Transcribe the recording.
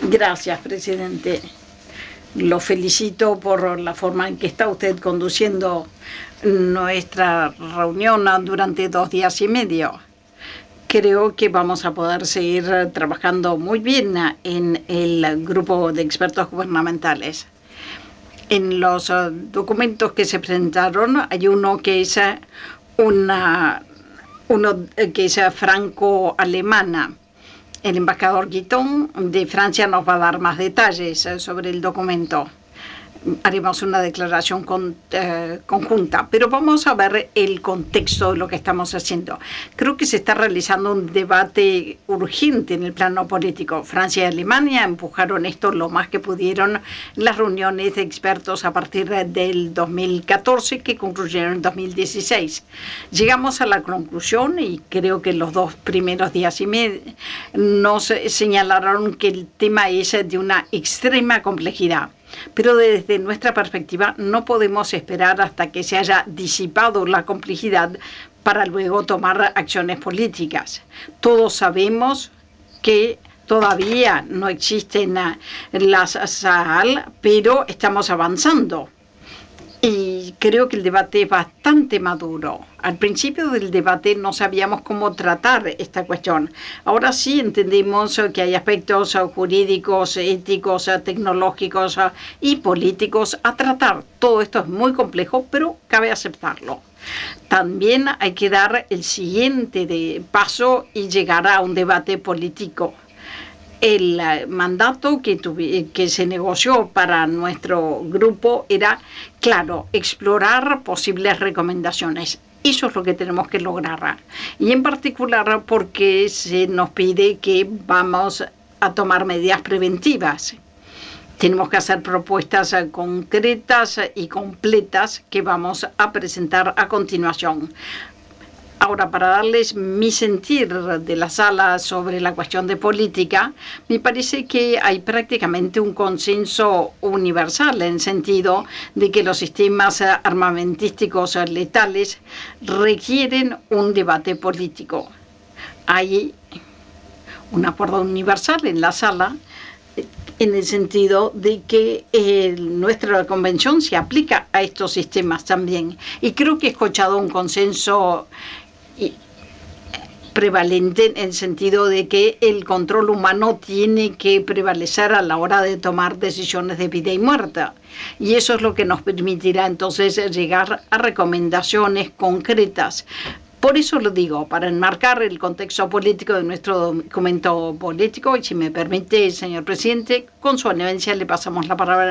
Gracias, presidente. Lo felicito por la forma en que está usted conduciendo nuestra reunión durante 2 días y medio. Creo que vamos a poder seguir trabajando muy bien en el grupo de expertos gubernamentales. En los documentos que se presentaron hay uno que es franco-alemana. El embajador Guitton de Francia nos va a dar más detalles sobre el documento. Haremos una declaración conjunta, pero vamos a ver el contexto de lo que estamos haciendo. Creo que se está realizando un debate urgente en el plano político. Francia y Alemania empujaron esto lo más que pudieron en las reuniones de expertos a partir del 2014 que concluyeron en 2016. Llegamos a la conclusión, y creo que los 2 primeros días y medio nos señalaron que el tema es de una extrema complejidad. Pero desde nuestra perspectiva no podemos esperar hasta que se haya disipado la complejidad para luego tomar acciones políticas. Todos sabemos que todavía no existen las SAAL, pero estamos avanzando. Y creo que el debate es bastante maduro. Al principio del debate no sabíamos cómo tratar esta cuestión. Ahora sí entendemos que hay aspectos jurídicos, éticos, tecnológicos y políticos a tratar. Todo esto es muy complejo, pero cabe aceptarlo. También hay que dar el siguiente paso y llegar a un debate político. El mandato que se negoció para nuestro grupo era, claro, explorar posibles recomendaciones. Eso es lo que tenemos que lograr. Y en particular porque se nos pide que vamos a tomar medidas preventivas. Tenemos que hacer propuestas concretas y completas que vamos a presentar a continuación. Ahora, para darles mi sentir de la sala sobre la cuestión de política, me parece que hay prácticamente un consenso universal en el sentido de que los sistemas armamentísticos letales requieren un debate político. Hay un acuerdo universal en la sala en el sentido de que nuestra convención se aplica a estos sistemas también. Y creo que he escuchado un consenso prevalente en el sentido de que el control humano tiene que prevalecer a la hora de tomar decisiones de vida y muerte. Y eso es lo que nos permitirá entonces llegar a recomendaciones concretas. Por eso lo digo, para enmarcar el contexto político de nuestro documento político, y si me permite, señor presidente, con su anuencia le pasamos la palabra